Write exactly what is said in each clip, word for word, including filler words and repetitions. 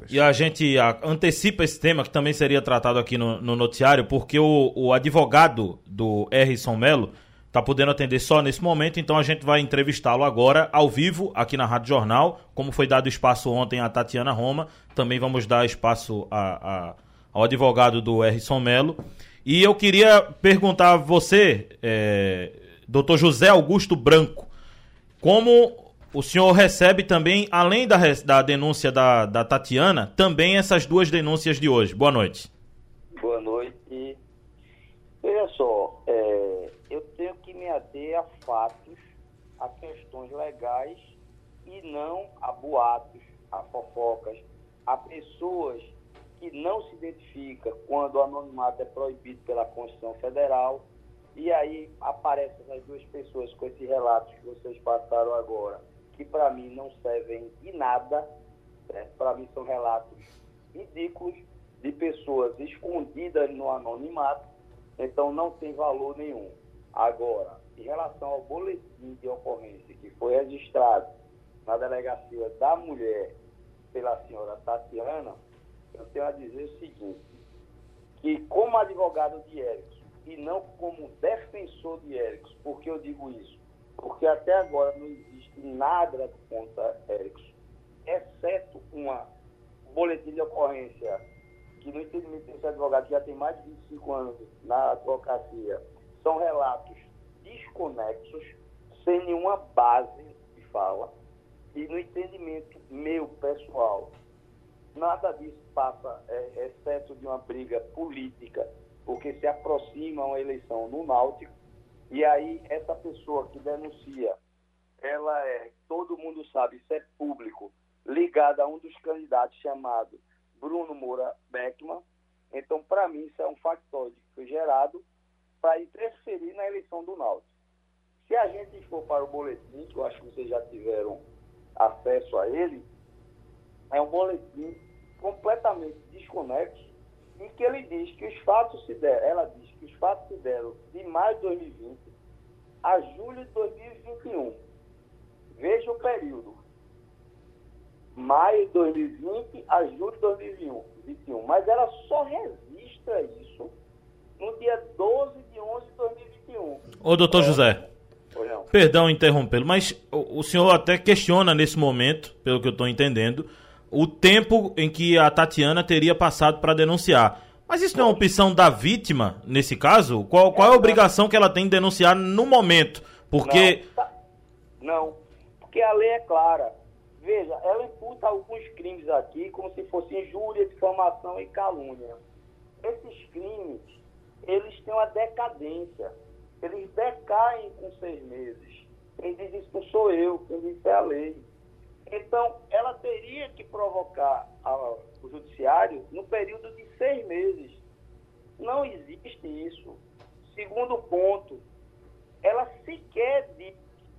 públicas. E a gente a, antecipa esse tema, que também seria tratado aqui no, no noticiário, porque o, o advogado do Hérison Melo está podendo atender só nesse momento, então a gente vai entrevistá-lo agora, ao vivo, aqui na Rádio Jornal, como foi dado espaço ontem à Tatiana Roma, também vamos dar espaço a, a, ao advogado do Hérison Melo. E eu queria perguntar a você, é, doutor José Augusto Branco, como o senhor recebe também, além da, da denúncia da, da Tatiana, também essas duas denúncias de hoje. Boa noite. Boa noite. Veja só, é, eu tenho que me ater a fatos, a questões legais e não a boatos, a fofocas, a pessoas que não se identificam quando o anonimato é proibido pela Constituição Federal, e aí aparecem as duas pessoas com esses relatos que vocês passaram agora, que para mim não servem de nada, né? Para mim são relatos ridículos de pessoas escondidas no anonimato, então não tem valor nenhum. Agora, em relação ao boletim de ocorrência que foi registrado na delegacia da mulher pela senhora Tatiana, eu tenho a dizer o seguinte, que como advogado de Hérison e não como defensor de Hérison, por que eu digo isso? Porque até agora não existe nada contra Hérison, exceto uma boletim de ocorrência que no entendimento desse advogado que já tem mais de vinte e cinco anos na advocacia, são relatos desconexos, sem nenhuma base de fala, e no entendimento meu pessoal, nada disso passa, é, exceto de uma briga política, porque se aproxima uma eleição no Náutico, e aí essa pessoa que denuncia, ela é, todo mundo sabe, isso é público, ligada a um dos candidatos chamado Bruno Moura Beckman. Então, para mim, isso é um factóide que foi gerado para interferir na eleição do Náutico. Se a gente for para o boletim, que eu acho que vocês já tiveram acesso a ele, é um boletim completamente desconexo, em que ele diz que os fatos se deram, ela diz que os fatos se deram de maio de dois mil e vinte a julho de dois mil e vinte e um. Veja o período. Maio de dois mil e vinte a julho de dois mil e vinte e um. Mas ela só registra isso no dia doze de onze de dois mil e vinte e um. Ô, doutor é. José, perdão interrompê-lo, mas o, o senhor até questiona nesse momento, pelo que eu estou entendendo, o tempo em que a Tatiana teria passado para denunciar. Mas isso não é uma opção da vítima, nesse caso? Qual, qual é a obrigação que ela tem de denunciar no momento? Porque... Não, tá... não, porque a lei é clara. Veja, ela imputa alguns crimes aqui como se fosse injúria, difamação e calúnia. Esses crimes, eles têm uma decadência. Eles decaem com seis meses. Quem diz isso não sou eu, quem diz isso é a lei. Então, ela teria que provocar a, o judiciário no período de seis meses. Não existe isso. Segundo ponto, ela sequer diz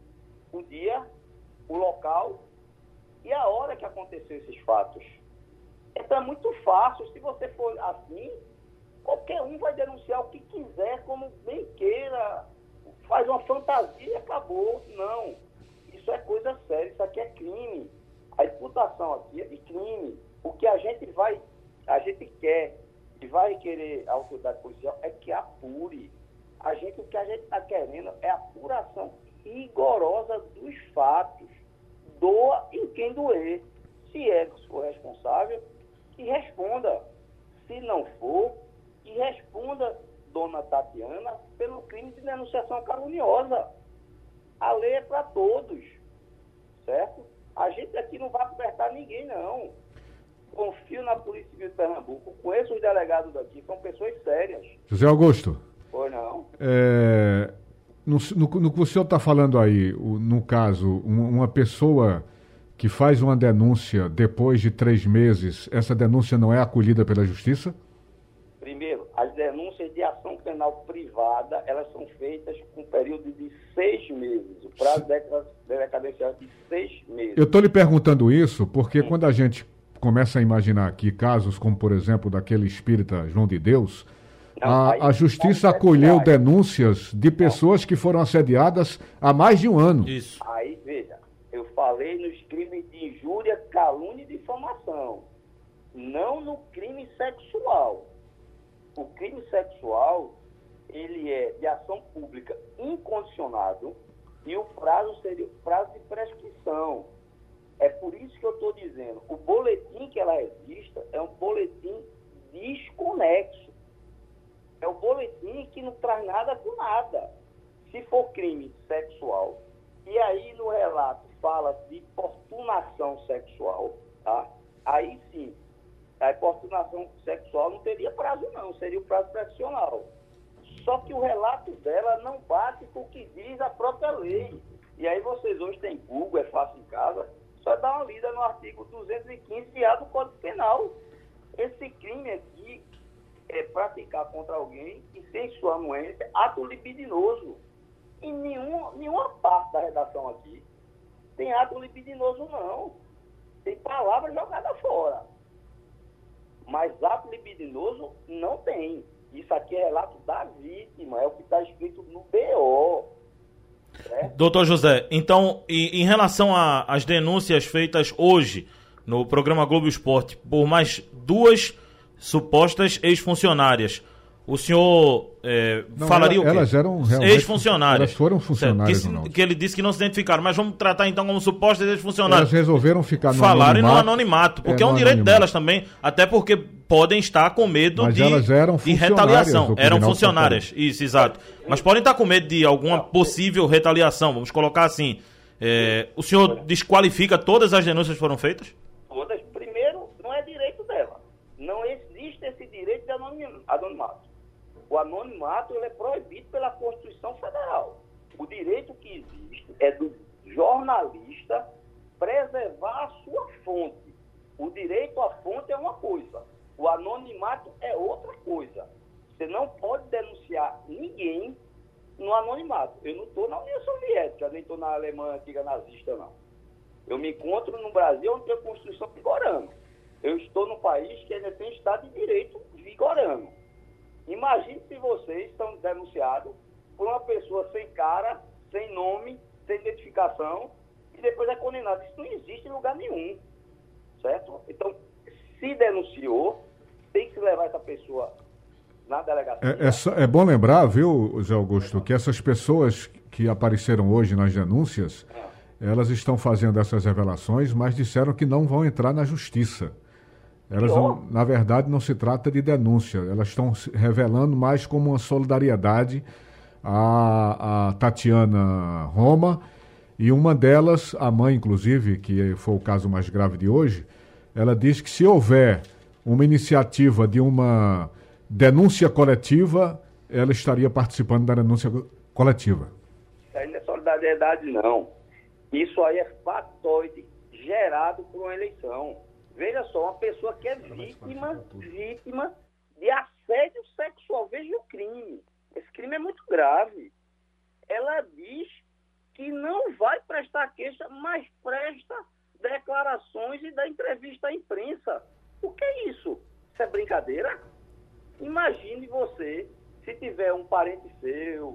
o dia, o local e a hora que aconteceu esses fatos. Então é muito fácil, se você for assim, qualquer um vai denunciar o que quiser, como bem queira, faz uma fantasia e acabou. Não, isso é coisa séria, isso aqui é crime. A imputação aqui é de crime. O que a gente vai, a gente quer e vai querer a autoridade policial é que apure. A gente, o que a gente está querendo é a apuração rigorosa dos fatos. Doa em quem doer. Se Hérison for responsável, que responda. Se não for, que responda dona Tatiana pelo crime de denunciação caluniosa. A lei é para todos, certo? A gente aqui não vai apertar ninguém, não. Confio na Polícia Civil de Pernambuco, conheço os delegados daqui, são pessoas sérias. José Augusto. Pois não. É, no, no, no que o senhor está falando aí, o, no caso, um, uma pessoa que faz uma denúncia depois de três meses, essa denúncia não é acolhida pela Justiça? Primeiro, as denúncias de ação penal privada, elas são feitas com um período de seis meses. O prazo de decadência é de seis meses. Eu estou lhe perguntando isso porque Sim. quando a gente começa a imaginar aqui casos como, por exemplo, daquele espírita João de Deus, não, a, aí, a Justiça acolheu denúncias de pessoas não. que foram assediadas há mais de um ano. Isso. Aí, veja, eu falei nos crimes de injúria, calúnia e difamação. não no crime sexual. O crime sexual, ele é de ação pública incondicionado e o prazo seria o prazo de prescrição. É por isso que eu estou dizendo, o boletim que ela registra é um boletim desconexo. É um boletim que não traz nada com nada. Se for crime sexual, e aí no relato fala de importunação sexual, tá? Aí sim, a importunação sexual não teria prazo não, seria o prazo prescricional. Só que o relato dela não bate com o que diz a própria lei. E aí vocês hoje têm Google, é fácil em casa, só dá uma lida no artigo duzentos e quinze A do Código Penal. Esse crime aqui é praticar contra alguém e sem sua anuência, ato libidinoso. Em nenhum, nenhuma parte da redação aqui tem ato libidinoso, não. Tem palavra jogada fora. Mas ato libidinoso não tem. Isso aqui é relato da vítima, é o que está escrito no B O. Certo? Doutor José, então, em, em relação às denúncias feitas hoje no programa Globo Esporte por mais duas supostas ex-funcionárias, o senhor é, não, falaria ela, o quê? Elas eram realmente... Ex-funcionárias. Elas foram funcionárias, que, que ele disse que não se identificaram, mas vamos tratar então como supostas ex-funcionárias. Elas resolveram ficar no Falarem anonimato. no anonimato, porque é, é um direito anonimato. delas também, até porque podem estar com medo mas de, elas eram de retaliação. Eram funcionárias, isso, exato. Mas podem estar com medo de alguma possível retaliação, vamos colocar assim. É, o senhor desqualifica todas as denúncias que foram feitas? Todas. Primeiro, não é direito dela. Não existe esse direito de anonimato. O anonimato ele é proibido pela Constituição Federal. O direito que existe é do jornalista preservar a sua fonte. O direito à fonte é uma coisa. O anonimato é outra coisa. Você não pode denunciar ninguém no anonimato. Eu não estou na União Soviética, nem estou na Alemanha antiga nazista, não. Eu me encontro no Brasil onde tem a Constituição vigorando. Eu estou num país que ainda tem Estado de Direito vigorando. Imagine se vocês estão denunciados por uma pessoa sem cara, sem nome, sem identificação, e depois é condenado. Isso não existe em lugar nenhum, certo? Então, se denunciou, tem que se levar essa pessoa na delegacia. É, é, só, é bom lembrar, viu, Zé Augusto, que essas pessoas que apareceram hoje nas denúncias, é. elas estão fazendo essas revelações, mas disseram que não vão entrar na justiça. Elas, não, na verdade, não se trata de denúncia. Elas estão se revelando mais como uma solidariedade à, à Tatiana Roma. E uma delas, a mãe, inclusive, que foi o caso mais grave de hoje, ela diz que se houver uma iniciativa de uma denúncia coletiva, ela estaria participando da denúncia coletiva. Isso aí não é solidariedade, não. Isso aí é factoide gerado por uma eleição. Veja só, uma pessoa que é vítima, vítima de assédio sexual. Veja o crime. Esse crime é muito grave. Ela diz que não vai prestar queixa, mas presta declarações e dá entrevista à imprensa. O que é isso? Isso é brincadeira? Imagine você, se tiver um parente seu,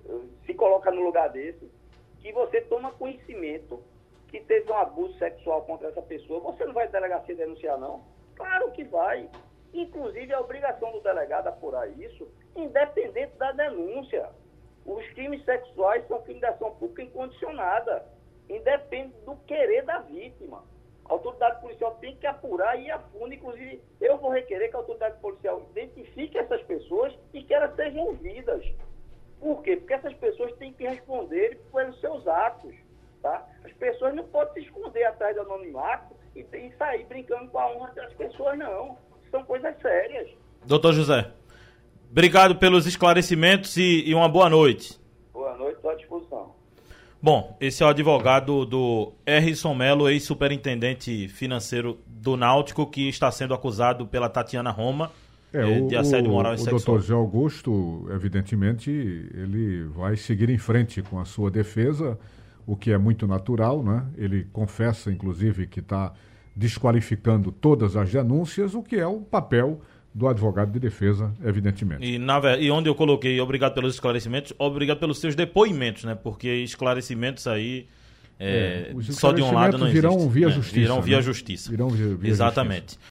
se coloca no lugar desse, que você toma conhecimento que teve um abuso sexual contra essa pessoa, você não vai à delegacia denunciar, não? Claro que vai. Inclusive, a obrigação do delegado apurar isso, independente da denúncia. Os crimes sexuais são crimes de ação pública incondicionada. Independe do querer da vítima. A autoridade policial tem que apurar e ir a fundo. Inclusive, eu vou requerer que a autoridade policial identifique essas pessoas e que elas sejam ouvidas. Por quê? Porque essas pessoas têm que responder pelos seus atos. Tá? As pessoas não podem se esconder atrás do anonimato e, e sair brincando com a honra das pessoas, não. São coisas sérias. Doutor José, obrigado pelos esclarecimentos e, e uma boa noite. Boa noite, estou à disposição. Bom, esse é o advogado do Herrison Melo, ex-superintendente financeiro do Náutico, que está sendo acusado pela Tatiana Roma é, eh, de assédio moral o, e sexual. O doutor Zé Augusto, evidentemente, ele vai seguir em frente com a sua defesa, o que é muito natural, né? Ele confessa, inclusive, que está desqualificando todas as denúncias, o que é o papel do advogado de defesa, evidentemente. E, na, e onde eu coloquei obrigado pelos esclarecimentos, obrigado pelos seus depoimentos, né? Porque esclarecimentos aí é, é, só de um lado não virão existe. Via né? justiça, virão via né? justiça. Virão via, via Exatamente. justiça.